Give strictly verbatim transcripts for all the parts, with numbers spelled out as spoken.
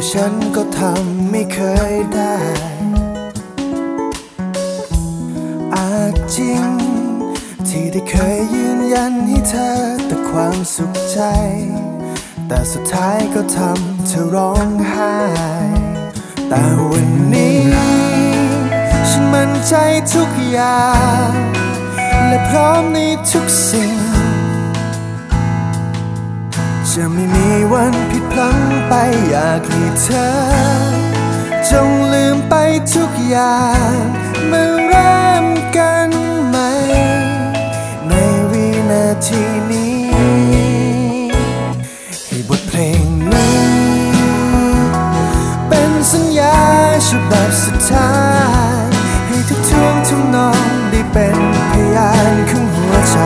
ฉันก็ทำไม่เคยได้อาจจริงที่ได้เคยยืนยันให้เธอแต่ความสุขใจแต่สุดท้ายก็ทำเธอร้องไห้แต่วันนี้ฉันมั่นใจทุกอย่างและพร้อมในทุกสิ่งจะไม่มีวันผิดพลั้งไปอยากให้เธอจงลืมไปทุกอย่างมาเริ่มกันใหม่ในวินาทีนี้ให้บทเพลงนี้เป็นสัญญาฉบับสุดท้ายให้ทุกท่วงทุกนองได้เป็นพยานของหัวใจ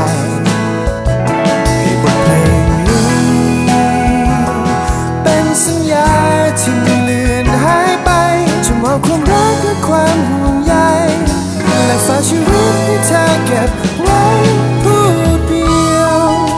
สัญญาที่ไม่เลือนหายไปจงมอบความรักและความห่วงใยและฝากชีวิตให้เธอเก็บไว้ผู้เดียว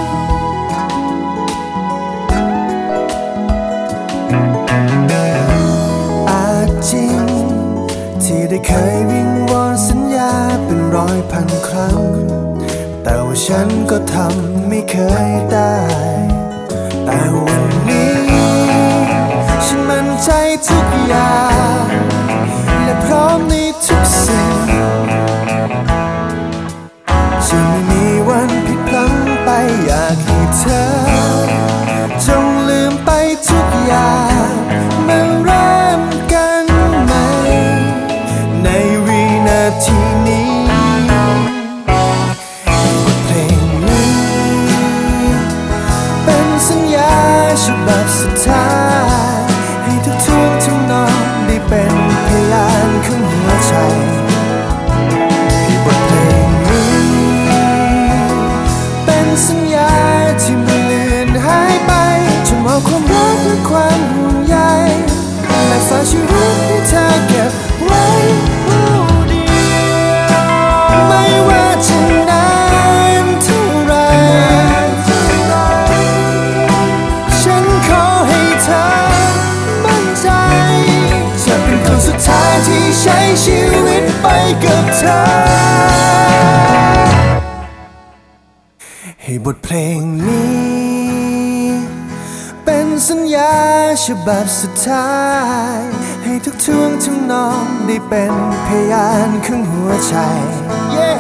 อาจจริงที่ได้เคยวิงวอนสัญญาเป็นร้อยพันครั้งแต่ว่าฉันก็ทำไม่เคยได้แต่วันนี้ฉันมั่นใจทุกอย่างและพร้อมในทุกสิ่งจะไม่มีวันผิดพลั้งไปอยากให้เธอจงลืมไปทุกอย่างมาเริ่มกันใหม่ในวินาทีนี้บทเพลงนี้เป็นสัญญาฉบับสุดท้ายให้ทุกท่วงทุกนองได้เป็นพยานของหัวใจให้บทเพลงนี้เป็นสัญญาที่ไม่เลือนหายไปจงมอบความรักและความห่วงใยและฝากชีวิตให้เธอเก็บไว้ผู้เดียวไม่ว่าจะนานเท่าไรฉันขอให้เธอจะเป็นคนสุดท้ายที่ใช้ชีวิตไปกับเธอให้บทเพลงนี้เป็นสัญญาฉบับสุดท้ายให้ทุกท่วงทุกนองได้เป็นพยานของหัวใจ yeah